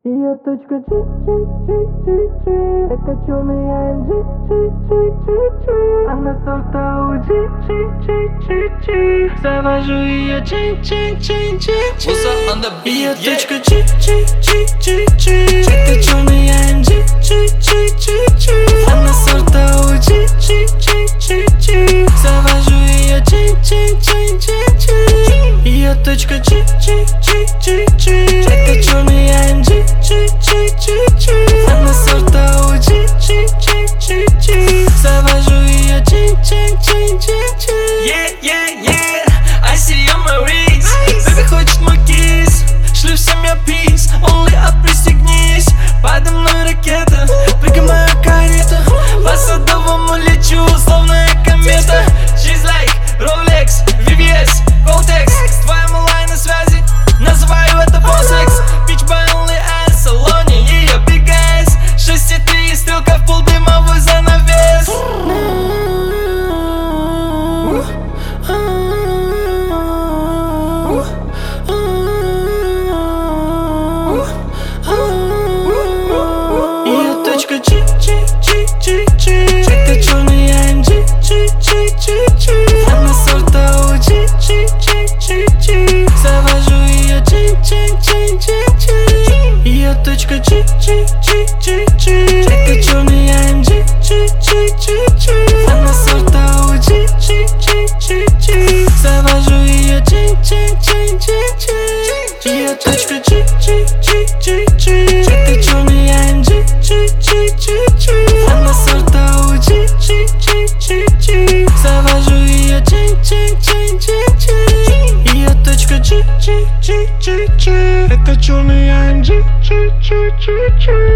Ее точка G, это черный AMG, она сорта Audi, завожу ее Ее точка G, это черный AMG, она сорта Audi, завожу ее Ее точка G, это черный AMG, она сорта Audi, завожу ее I see on my wrist, baby хочет мой кисс, шлю всем я peace, only up пристегнись, подо мной ракета, прыгай мою карету, по Садовому лечу, словно я комета. She's like Rolex, VVS, Cortex, с твоим онлайн на связи, называю это босс-экс. Bitch by only ass, в салоне ее big ass, 6,3 стрелка в полдымовой занавес. Ее точка G, это черный AMG, она сорта Audi, завожу ее Ее точка G, это черный AMG, она сорта Audi, завожу ее Ее точка G, это черный AMG, она сорта Audi, завожу ее Ее точка G, это черный AMG,